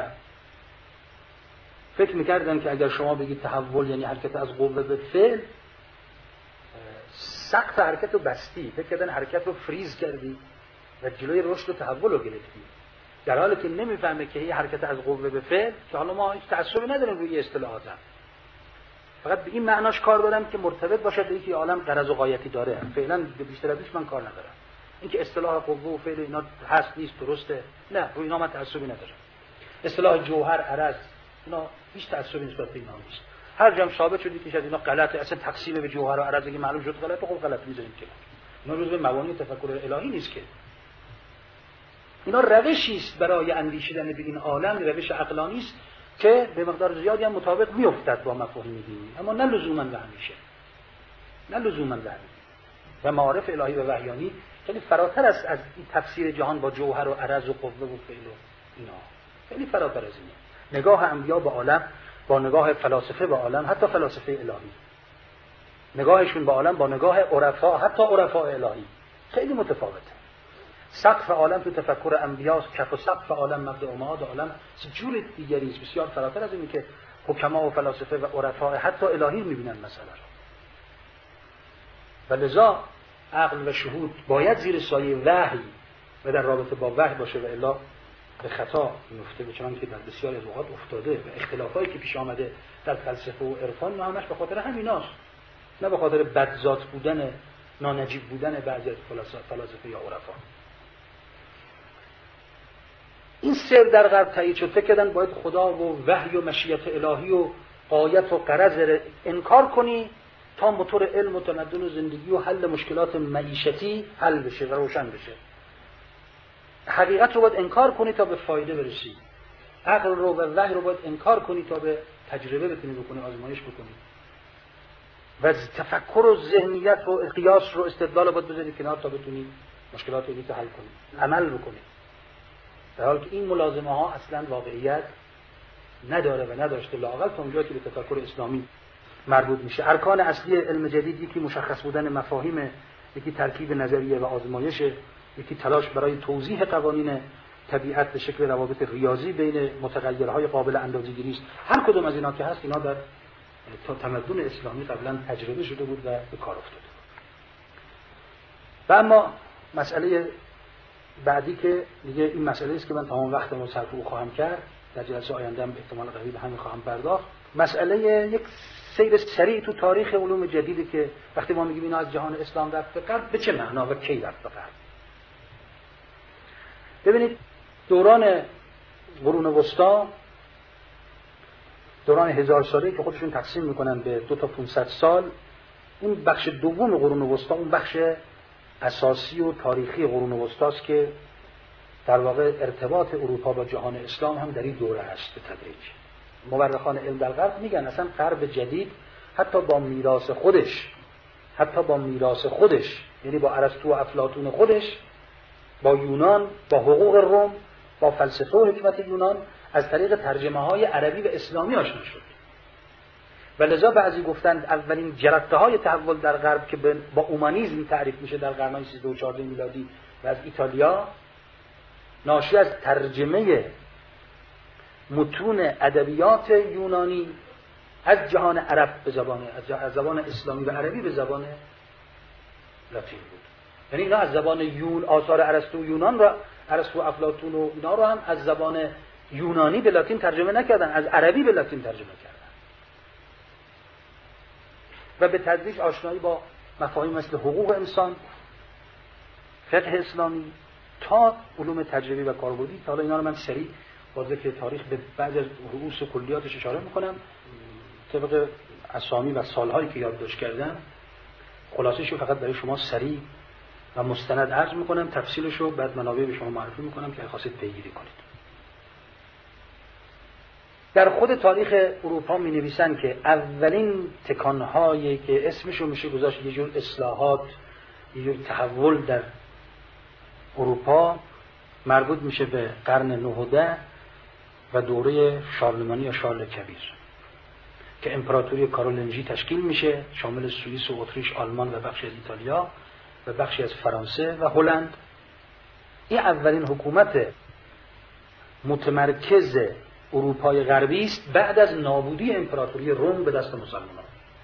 فکر میکردن که اگر شما بگید تحول یعنی حرکت از قوه به فعل، سقف حرکت رو بستی، فکر کردن حرکت رو فریز کردی و جلوی رشد و تحول رو گرفتی، در حالی که نمیفهمه که این حرکت از قوه به فعل، که حالا ما هیچ تعصبی نداریم روی اصطلاحات، فقط به این معناش کار دارم که مرتبط باشه به اینکه عالم غرض و غایتی داره. فعلا بیشتر ازش من کار ندارم. اینکه اصطلاح قوه و فعل اینا هست نیست درسته، نه، روی اینا من تعصبی ندارم. اصطلاح جوهر عرض اینا هیچ تعصبی نسبت به اینا نیست. هر جام ثابت شدی که اینا غلطه، اصلا تقسیم به جوهر و عرض که معلوم شد غلطه، خب غلط میذاریم که اینا جزء مبانی تفکر الهی نیست که. اینا روشی است برای اندیشیدن به این عالم، روش عقلانی است که به مقدار زیادی هم مطابق میافتد با مفاهیم دینی، اما نه لزوما و همیشه، نه لزوما و همیشه. و معارف الهی و وحیانی خیلی فراتر است از این تفسیر جهان با جوهر و عرض و قوه و فعل و اینا، خیلی فراتر از اینه. نگاه انبیا به عالم با نگاه فلاسفه به عالم، حتی فلاسفه الهی، نگاهشون به عالم با نگاه عرفا، حتی عرفا الهی، خیلی متفاوته. سقف عالم تو تفکر انبیاست، کف و سقف عالم، مبدأ و معاد عالم جور دیگری است، بسیار فراتر از اینه که حکما و فلاسفه و عرفا حتی الهی میبینن مسئله رو. و لذا عقل و شهود باید زیر سایه وحی و در رابطه با وحی باشه، و الا به خطا میفته، چون که در بسیاری از اوقات افتاده و اختلافایی که پیش آمده در فلسفه و عرفان همش به خاطر همیناست، نه به خاطر بدذات بودن، نانجیب بودن بعضی از فلاسفه یا عرفا. این سر در غرب تایید شد، فکر کردن باید خدا و وحی و مشیت الهی و غایت و غرض انکار کنی تا موتور علم و تمدن و زندگی و حل مشکلات معیشتی حل بشه و روشن بشه. حقیقت رو باید انکار کنی تا به فایده برسی، عقل رو و وحی رو باید انکار کنی تا به تجربه بتونی بکنی، آزمایش بکنی، و تفکر و ذهنیت و قیاس رو استدلال رو باید بذاری کنار تا بتونی مشکلات رو حل کنی، عمل بکنی. در حالی که این ملازمه ها اصلا واقعیت نداره و نداشته، لااقل تا اونجایی که به تفکر اسلامی مربوط میشه. ارکان اصلی علم جدید یکی مشخص بودن مفاهیم، یکی ترکیب نظریه و آزمایش، یکی تلاش برای توضیح قوانین طبیعت به شکل روابط ریاضی بین متغیرهای قابل اندازه‌گیری است. هر کدوم از اینا که هست، اینا در تمدن اسلامی قبلا تجربه شده بود و به کار افتاده بود. و اما مسئله بعدی که دیگه این مسئله است که من تمام وقتمو صرف او خواهم کرد، در جلسه آینده هم احتمال قوی به همین خواهم پرداخت، مسئله یک سیر سریع تو تاریخ علوم جدیدی که وقتی ما میگیم اینا از جهان اسلام رفت به غرب، به چه معنا و کی رفت به غرب. ببینید دوران قرون وسطا، دوران 1000 ساله که خودشون تقسیم میکنن به 2 تا 500 سال، این بخش دوم قرون وسطا اون بخش اساسی و تاریخی قرون وسطا است که در واقع ارتباط اروپا با جهان اسلام هم در این دوره است. به تدریج مورخان علم در غرب میگن اصلا غرب جدید حتی با میراث خودش، یعنی با ارسطو و افلاطون خودش، با یونان، با حقوق روم، با فلسفه و حکمت یونان از طریق ترجمه‌های عربی و اسلامی آشنا شد. و لذا بعضی گفتند اولین جرقه‌های تحول در غرب که با اومانیسم تعریف میشه در قرن‌های 13 و 14 میلادی و از ایتالیا، ناشی از ترجمه متون ادبیات یونانی از جهان عرب به زبان از زبان اسلامی و عربی به زبان لاتین بود. یعنی اینا از زبان آثار ارسطو یونان را، ارسطو افلاطون و اینا رو هم از زبان یونانی به لاتین ترجمه نکردن، از عربی به لاتین ترجمه کردن و به تدریج آشنایی با مفاهیم مثل حقوق انسان، فقه اسلامی تا علوم تجربی و کاربردی. حالا اینا رو من سریع با ذکر تاریخ به بعضی از رؤوس و کلیاتش اشاره میکنم طبق اسامی و سالهایی که یادداشت کردم. خلاصش رو فقط برای شما سریع و مستند عرض میکنم، تفصیلش رو بعد منابع به شما معرفی میکنم که خواستید پیگیری کنید. در خود تاریخ اروپا می نویسن که اولین تکانهایی که اسمش رو میشه گذاشت یه جور اصلاحات، یه جور تحول در اروپا، مربوط میشه به قرن 9 و 10 و دوره شارلمانی یا شارل کبیر که امپراتوری کارولنجی تشکیل میشه، شامل سوئیس و اتریش، آلمان و بخشی از ایتالیا و بخشی از فرانسه و هلند. این اولین حکومت متمرکز اروپای غربی است بعد از نابودی امپراتوری روم به دست مسلمانان.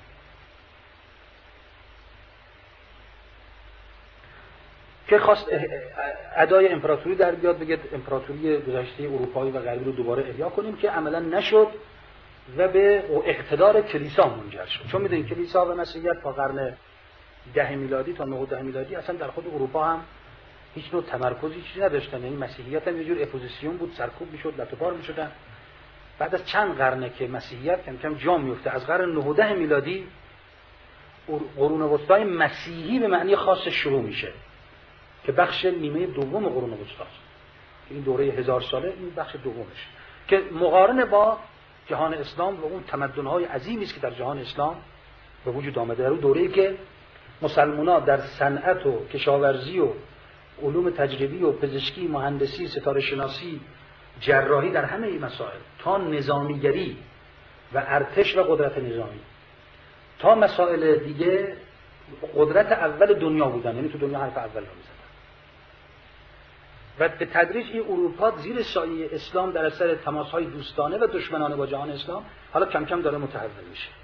که خواست ادای امپراتوری در بیاد، بگه امپراتوری گذشته اروپایی و غربی رو دوباره احیا کنیم، که عملا نشد و به اقتدار کلیسا منجر شد. چون میدونید کلیسا و مسیحیت تا قرن 10 میلادی تا 9 و 10 میلادی اصلا در خود اروپا هم هیچ نوع تمرکزی چیزی نداشتن. یعنی مسیحیت هم یه جور اپوزیسیون بود، سرکوب میشد، لطوپار میشدن. بعد از چند قرنه که مسیحیت کم کم جا میفته، از قرن 9 و 10 میلادی قرون وسطای مسیحی به معنی خاص شروع میشه که بخش نیمه دوم قرون وسطاست. این دوره 1000 ساله این بخش دومش که مقارن با جهان اسلام و اون تمدن‌های عظیمی است که در جهان اسلام به وجود آمده. در اون دوره‌ای که مسلمان‌ها در صنعت و کشاورزی و علوم تجربی و پزشکی، مهندسی، ستاره شناسی، جراحی، در همه این مسائل تا نظامیگری و ارتش و قدرت نظامی تا مسائل دیگه قدرت اول دنیا بودن. یعنی تو دنیا حرف اول رو می‌زدن و به تدریج این اروپا زیر سایه اسلام در اثر تماس‌های دوستانه و دشمنانه با جهان اسلام حالا کم کم داره متحول میشه.